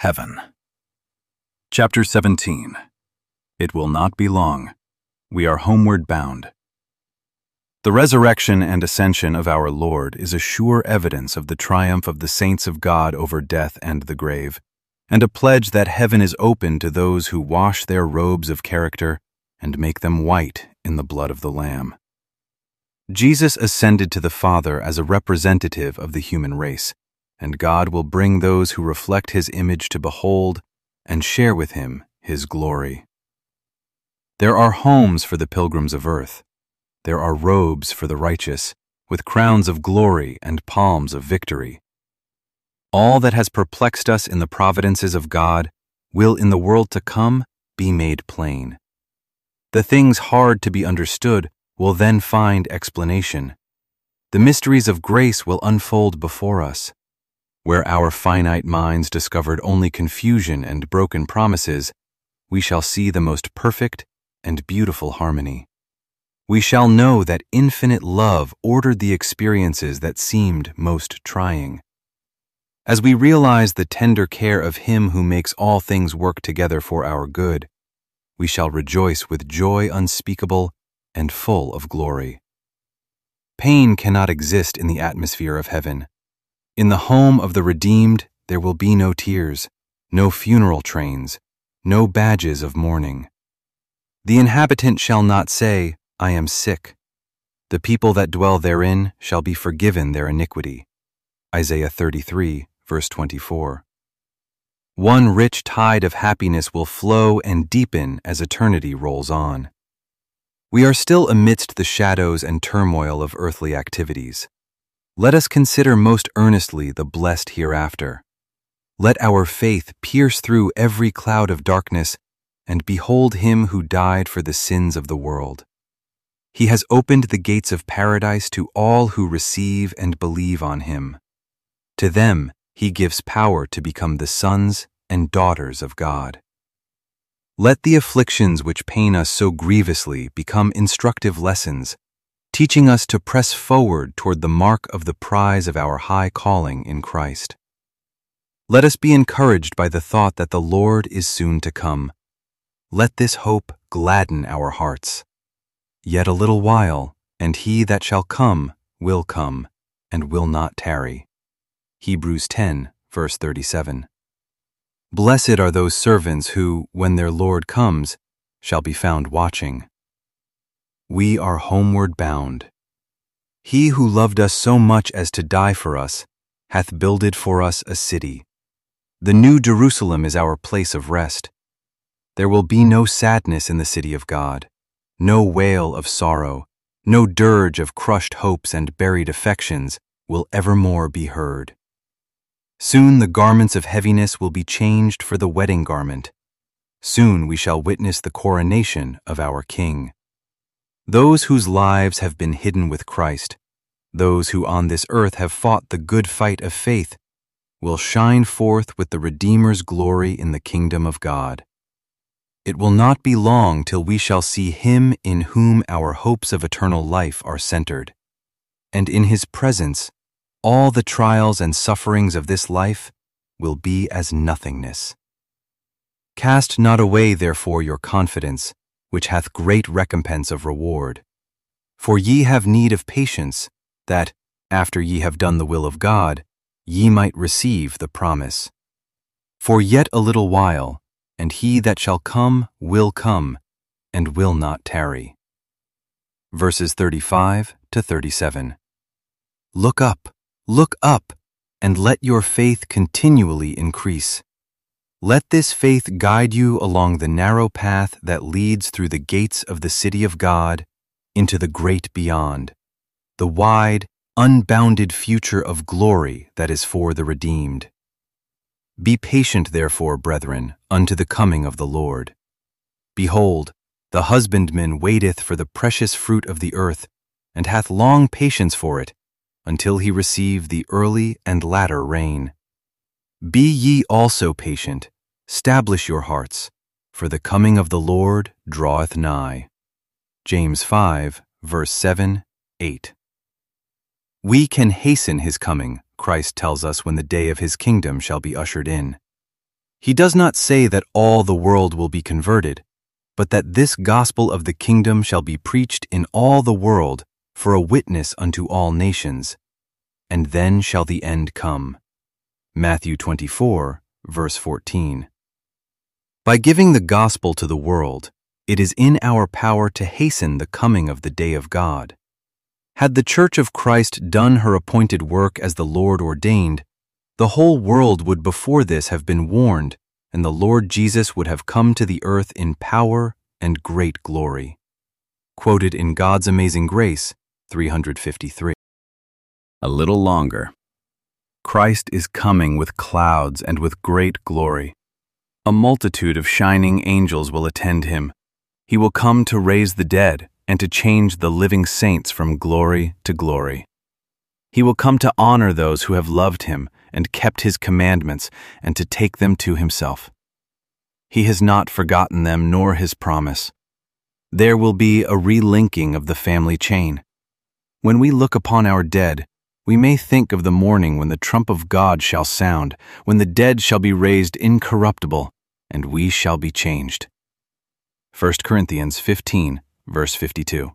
Heaven. Chapter 17. It will not be long. We are homeward bound. The resurrection and ascension of our Lord is a sure evidence of the triumph of the saints of God over death and the grave, and a pledge that heaven is open to those who wash their robes of character and make them white in the blood of the Lamb. Jesus ascended to the Father as a representative of the human race, and God will bring those who reflect His image to behold and share with Him His glory. There are homes for the pilgrims of earth. There are robes for the righteous, with crowns of glory and palms of victory. All that has perplexed us in the providences of God will in the world to come be made plain. The things hard to be understood will then find explanation. The mysteries of grace will unfold before us. Where our finite minds discovered only confusion and broken promises, we shall see the most perfect and beautiful harmony. We shall know that infinite love ordered the experiences that seemed most trying. As we realize the tender care of Him who makes all things work together for our good, we shall rejoice with joy unspeakable and full of glory. Pain cannot exist in the atmosphere of heaven. In the home of the redeemed there will be no tears, no funeral trains, no badges of mourning. The inhabitant shall not say, "I am sick." The people that dwell therein shall be forgiven their iniquity. Isaiah 33, verse 24. One rich tide of happiness will flow and deepen as eternity rolls on. We are still amidst the shadows and turmoil of earthly activities. Let us consider most earnestly the blessed hereafter. Let our faith pierce through every cloud of darkness and behold Him who died for the sins of the world. He has opened the gates of paradise to all who receive and believe on Him. To them He gives power to become the sons and daughters of God. Let the afflictions which pain us so grievously become instructive lessons, teaching us to press forward toward the mark of the prize of our high calling in Christ. Let us be encouraged by the thought that the Lord is soon to come. Let this hope gladden our hearts. Yet a little while, and He that shall come, and will not tarry. Hebrews 10, verse 37. Blessed are those servants who, when their Lord comes, shall be found watching. We are homeward bound. He who loved us so much as to die for us hath builded for us a city. The new Jerusalem is our place of rest. There will be no sadness in the city of God, no wail of sorrow, no dirge of crushed hopes and buried affections will evermore be heard. Soon the garments of heaviness will be changed for the wedding garment. Soon we shall witness the coronation of our King. Those whose lives have been hidden with Christ, those who on this earth have fought the good fight of faith, will shine forth with the Redeemer's glory in the kingdom of God. It will not be long till we shall see Him in whom our hopes of eternal life are centered, and in His presence all the trials and sufferings of this life will be as nothingness. Cast not away therefore your confidence, which hath great recompense of reward. For ye have need of patience, that, after ye have done the will of God, ye might receive the promise. For yet a little while, and He that shall come, and will not tarry. Verses 35 to 37. Look up, and let your faith continually increase. Let this faith guide you along the narrow path that leads through the gates of the city of God into the great beyond, the wide, unbounded future of glory that is for the redeemed. Be patient, therefore, brethren, unto the coming of the Lord. Behold, the husbandman waiteth for the precious fruit of the earth, and hath long patience for it, until he receive the early and latter rain. Be ye also patient, stablish your hearts, for the coming of the Lord draweth nigh. James 5, verse 7, 8. We can hasten His coming, Christ tells us, when the day of His kingdom shall be ushered in. He does not say that all the world will be converted, but that this gospel of the kingdom shall be preached in all the world for a witness unto all nations, and then shall the end come. Matthew 24, verse 14. By giving the gospel to the world, it is in our power to hasten the coming of the day of God. Had the Church of Christ done her appointed work as the Lord ordained, the whole world would before this have been warned, and the Lord Jesus would have come to the earth in power and great glory. Quoted in God's Amazing Grace, 353. A little longer. Christ is coming with clouds and with great glory. A multitude of shining angels will attend him. He will come to raise the dead and to change the living saints from glory to glory. He will come to honor those who have loved him and kept his commandments, and to take them to himself. He has not forgotten them nor his promise. There will be a relinking of the family chain. When we look upon our dead, we may think of the morning when the trump of God shall sound, when the dead shall be raised incorruptible, and we shall be changed. 1 Corinthians 15, verse 52.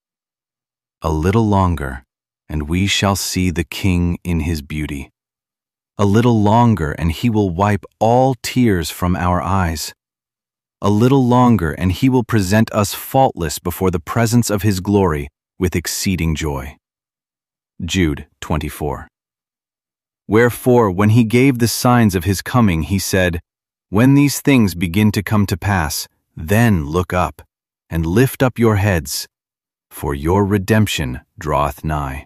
A little longer, and we shall see the King in his beauty. A little longer, and he will wipe all tears from our eyes. A little longer, and he will present us faultless before the presence of his glory with exceeding joy. Jude 24. Wherefore, when he gave the signs of his coming, he said, When these things begin to come to pass, then look up, and lift up your heads, for your redemption draweth nigh.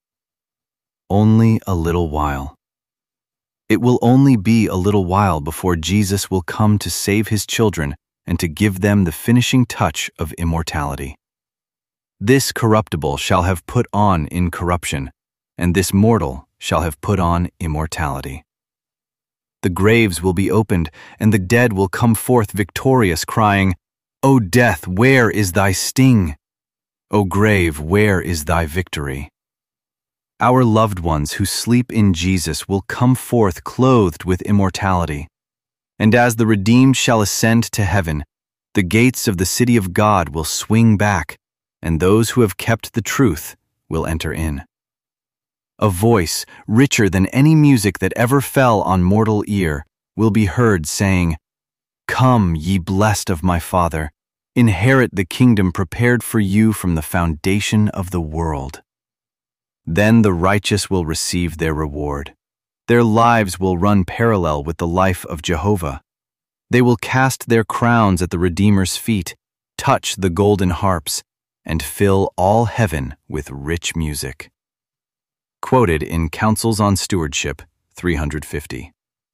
Only a little while. It will only be a little while before Jesus will come to save his children and to give them the finishing touch of immortality. This corruptible shall have put on incorruption, and this mortal shall have put on immortality. The graves will be opened, and the dead will come forth victorious, crying, O death, where is thy sting? O grave, where is thy victory? Our loved ones who sleep in Jesus will come forth clothed with immortality. And as the redeemed shall ascend to heaven, the gates of the city of God will swing back, and those who have kept the truth will enter in. A voice, richer than any music that ever fell on mortal ear, will be heard saying, Come, ye blessed of my Father, inherit the kingdom prepared for you from the foundation of the world. Then the righteous will receive their reward. Their lives will run parallel with the life of Jehovah. They will cast their crowns at the Redeemer's feet, touch the golden harps, and fill all heaven with rich music. Quoted in Counsels on Stewardship, 350.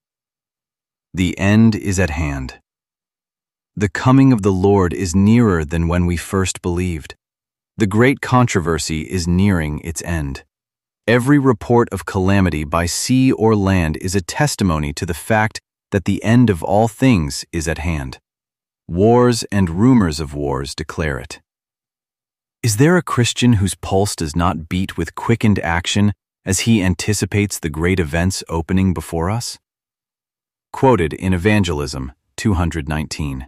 The end is at hand. The coming of the Lord is nearer than when we first believed. The great controversy is nearing its end. Every report of calamity by sea or land is a testimony to the fact that the end of all things is at hand. Wars and rumors of wars declare it. Is there a Christian whose pulse does not beat with quickened action as he anticipates the great events opening before us? Quoted in Evangelism 219.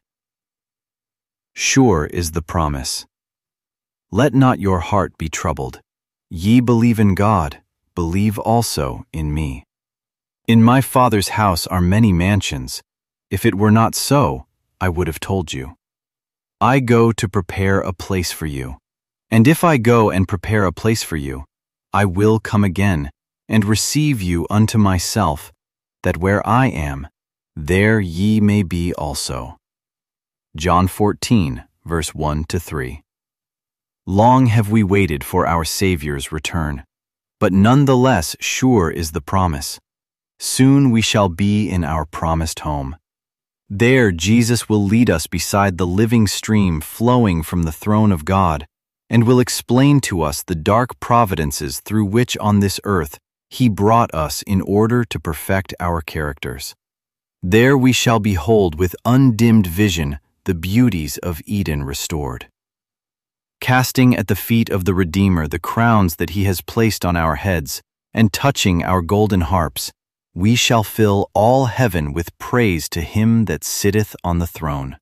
Sure is the promise. Let not your heart be troubled. Ye believe in God, believe also in me. In my Father's house are many mansions. If it were not so, I would have told you. I go to prepare a place for you. And if I go and prepare a place for you, I will come again and receive you unto myself, that where I am, there ye may be also. John 14, verse 1-3. Long have we waited for our Savior's return, but nonetheless sure is the promise. Soon we shall be in our promised home. There Jesus will lead us beside the living stream flowing from the throne of God, and will explain to us the dark providences through which on this earth He brought us in order to perfect our characters. There we shall behold with undimmed vision the beauties of Eden restored. Casting at the feet of the Redeemer the crowns that He has placed on our heads, and touching our golden harps, we shall fill all heaven with praise to him that sitteth on the throne.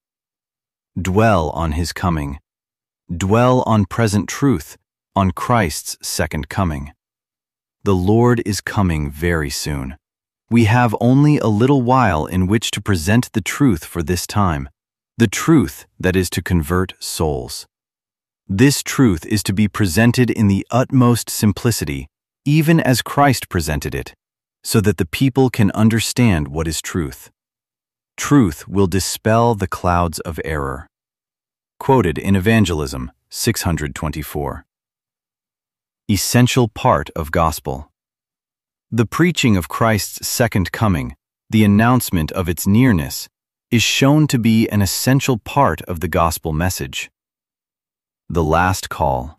Dwell on his coming. Dwell on present truth, on Christ's second coming. The Lord is coming very soon. We have only a little while in which to present the truth for this time, the truth that is to convert souls. This truth is to be presented in the utmost simplicity, even as Christ presented it, so that the people can understand what is truth. Truth will dispel the clouds of error. Quoted in Evangelism 624. Essential part of gospel. The preaching of Christ's second coming, the announcement of its nearness, is shown to be an essential part of the gospel message. The last call.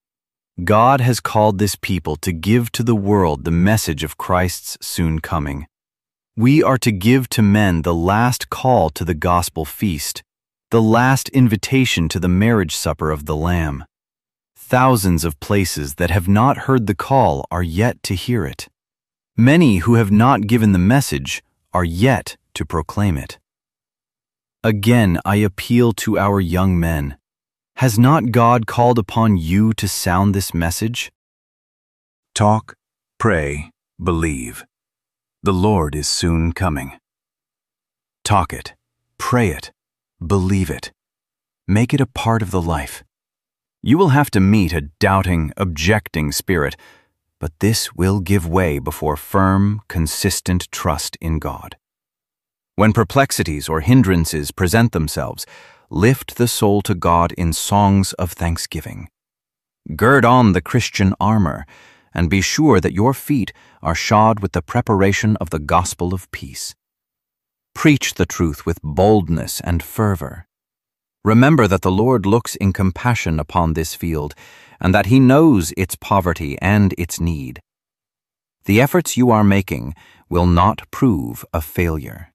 God has called this people to give to the world the message of Christ's soon coming. We are to give to men the last call to the gospel feast, the last invitation to the marriage supper of the Lamb. Thousands of places that have not heard the call are yet to hear it. Many who have not given the message are yet to proclaim it. Again, I appeal to our young men. Has not God called upon you to sound this message? Talk, pray, believe. The Lord is soon coming. Talk it, pray it, believe it. Make it a part of the life. You will have to meet a doubting, objecting spirit, but this will give way before firm, consistent trust in God. When perplexities or hindrances present themselves, lift the soul to God in songs of thanksgiving. Gird on the Christian armor, and be sure that your feet are shod with the preparation of the gospel of peace. Preach the truth with boldness and fervor. Remember that the Lord looks in compassion upon this field, and that He knows its poverty and its need. The efforts you are making will not prove a failure.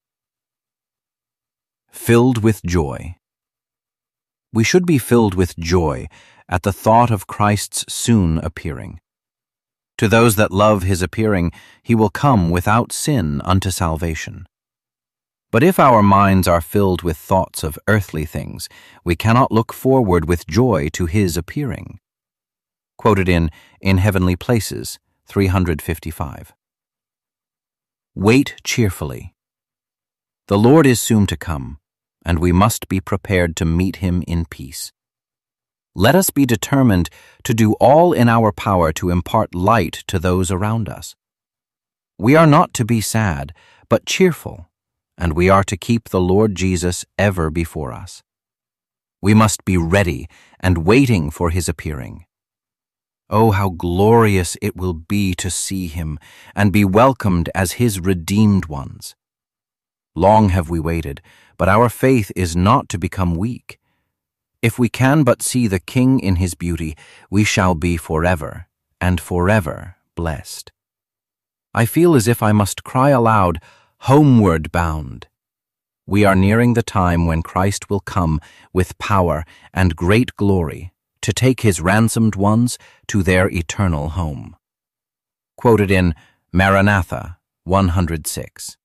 Filled with joy. We should be filled with joy at the thought of Christ's soon appearing. To those that love His appearing, He will come without sin unto salvation. But if our minds are filled with thoughts of earthly things, we cannot look forward with joy to His appearing. Quoted in Heavenly Places, 355. Wait cheerfully. The Lord is soon to come, and we must be prepared to meet Him in peace. Let us be determined to do all in our power to impart light to those around us. We are not to be sad, but cheerful, and we are to keep the Lord Jesus ever before us. We must be ready and waiting for His appearing. Oh, how glorious it will be to see Him and be welcomed as His redeemed ones. Long have we waited, but our faith is not to become weak. If we can but see the King in His beauty, we shall be forever and forever blessed. I feel as if I must cry aloud, "Homeward bound." We are nearing the time when Christ will come with power and great glory to take His ransomed ones to their eternal home. Quoted in Maranatha 106.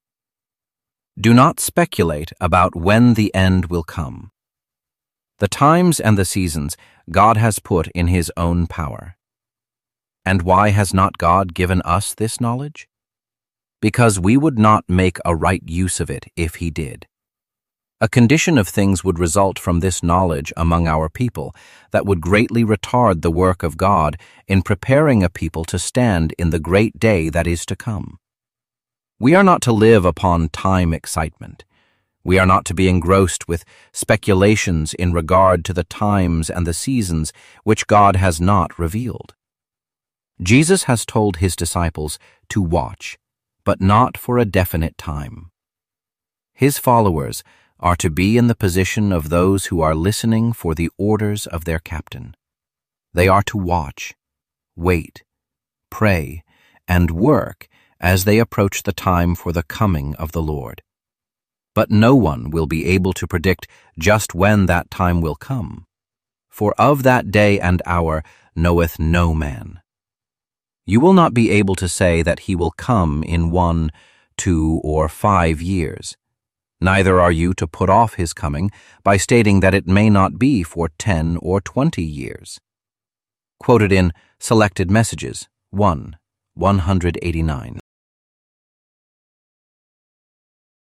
Do not speculate about when the end will come. The times and the seasons God has put in His own power. And why has not God given us this knowledge? Because we would not make a right use of it if He did. A condition of things would result from this knowledge among our people that would greatly retard the work of God in preparing a people to stand in the great day that is to come. We are not to live upon time excitement. We are not to be engrossed with speculations in regard to the times and the seasons which God has not revealed. Jesus has told His disciples to watch, but not for a definite time. His followers are to be in the position of those who are listening for the orders of their captain. They are to watch, wait, pray, and work as they approach the time for the coming of the Lord. But no one will be able to predict just when that time will come, for of that day and hour knoweth no man. You will not be able to say that he will come in 1, 2, or 5 years. Neither are you to put off his coming by stating that it may not be for 10 or 20 years. Quoted in Selected Messages, 1, 189.